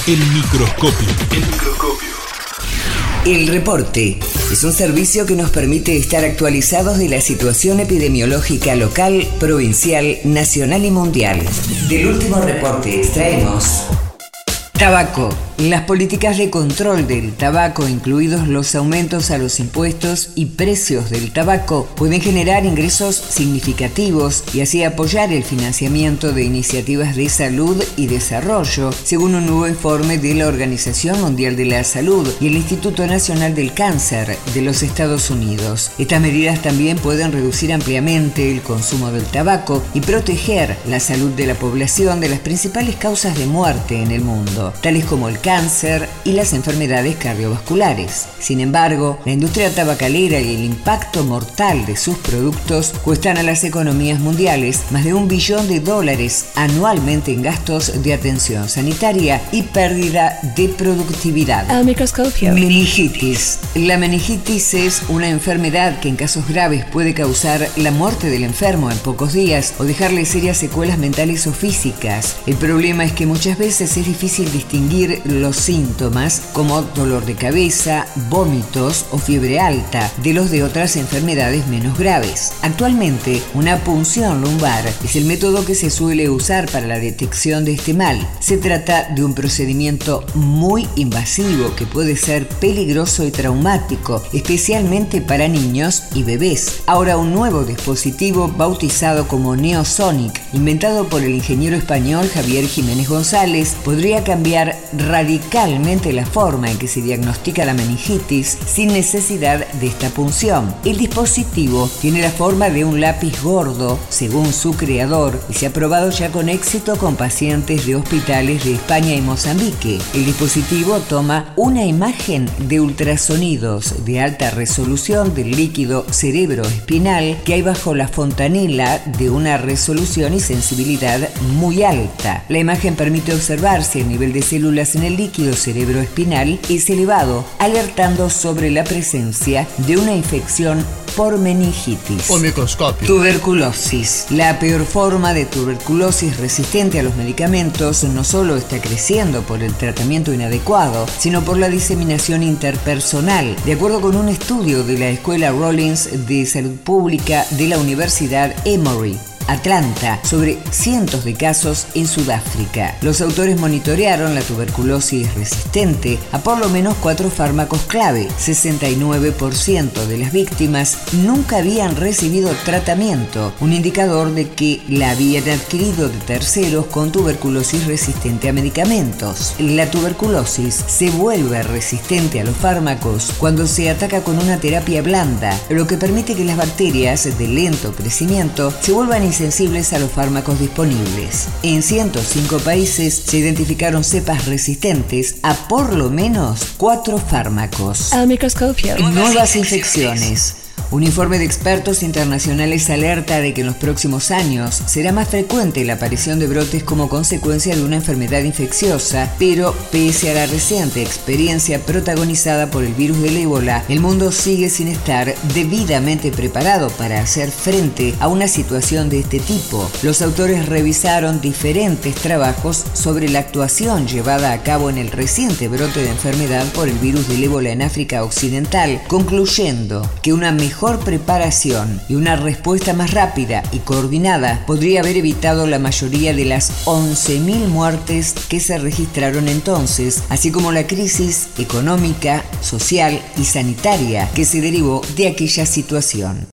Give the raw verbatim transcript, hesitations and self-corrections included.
El microscopio. El microscopio. El reporte es un servicio que nos permite estar actualizados de la situación epidemiológica local, provincial, nacional y mundial. Del último reporte extraemos: tabaco. Las políticas de control del tabaco, incluidos los aumentos a los impuestos y precios del tabaco, pueden generar ingresos significativos y así apoyar el financiamiento de iniciativas de salud y desarrollo, según un nuevo informe de la Organización Mundial de la Salud y el Instituto Nacional del Cáncer de los Estados Unidos. Estas medidas también pueden reducir ampliamente el consumo del tabaco y proteger la salud de la población de las principales causas de muerte en el mundo, tales como el cáncer y las enfermedades cardiovasculares. Sin embargo, la industria tabacalera y el impacto mortal de sus productos cuestan a las economías mundiales más de un billón de dólares anualmente en gastos de atención sanitaria y pérdida de productividad. El microscopio. Meningitis. La meningitis es una enfermedad que en casos graves puede causar la muerte del enfermo en pocos días o dejarle serias secuelas mentales o físicas. El problema es que muchas veces es difícil distinguir los síntomas como dolor de cabeza, vómitos o fiebre alta de los de otras enfermedades menos graves. Actualmente, una punción lumbar es el método que se suele usar para la detección de este mal. Se trata de un procedimiento muy invasivo que puede ser peligroso y traumático, especialmente para niños y bebés. Ahora, un nuevo dispositivo bautizado como Neosonic, inventado por el ingeniero español Javier Jiménez González, podría cambiar radicalmente la forma en que se diagnostica la meningitis sin necesidad de esta punción. El dispositivo tiene la forma de un lápiz gordo, según su creador, y se ha probado ya con éxito con pacientes de hospitales de España y Mozambique. El dispositivo toma una imagen de ultrasonidos de alta resolución del líquido cerebroespinal que hay bajo la fontanela de una resolución y sensibilidad muy alta. La imagen permite observar si el nivel de células en el líquido cerebroespinal es elevado, alertando sobre la presencia de una infección por meningitis. O microscopio. Tuberculosis. La peor forma de tuberculosis resistente a los medicamentos no solo está creciendo por el tratamiento inadecuado, sino por la diseminación interpersonal. De acuerdo con un estudio de la Escuela Rollins de Salud Pública de la Universidad Emory, Atlanta, sobre cientos de casos en Sudáfrica. Los autores monitorearon la tuberculosis resistente a por lo menos cuatro fármacos clave. sesenta y nueve por ciento de las víctimas nunca habían recibido tratamiento, un indicador de que la habían adquirido de terceros con tuberculosis resistente a medicamentos. La tuberculosis se vuelve resistente a los fármacos cuando se ataca con una terapia blanda, lo que permite que las bacterias de lento crecimiento se vuelvan sensibles a los fármacos disponibles. En ciento cinco países se identificaron cepas resistentes a por lo menos cuatro fármacos. El microscopio. Nuevas infecciones. Un informe de expertos internacionales alerta de que en los próximos años será más frecuente la aparición de brotes como consecuencia de una enfermedad infecciosa, pero pese a la reciente experiencia protagonizada por el virus del ébola, el mundo sigue sin estar debidamente preparado para hacer frente a una situación de este tipo. Los autores revisaron diferentes trabajos sobre la actuación llevada a cabo en el reciente brote de enfermedad por el virus del ébola en África Occidental, concluyendo que una mejor preparación y una respuesta más rápida y coordinada podría haber evitado la mayoría de las once mil muertes que se registraron entonces, así como la crisis económica, social y sanitaria que se derivó de aquella situación.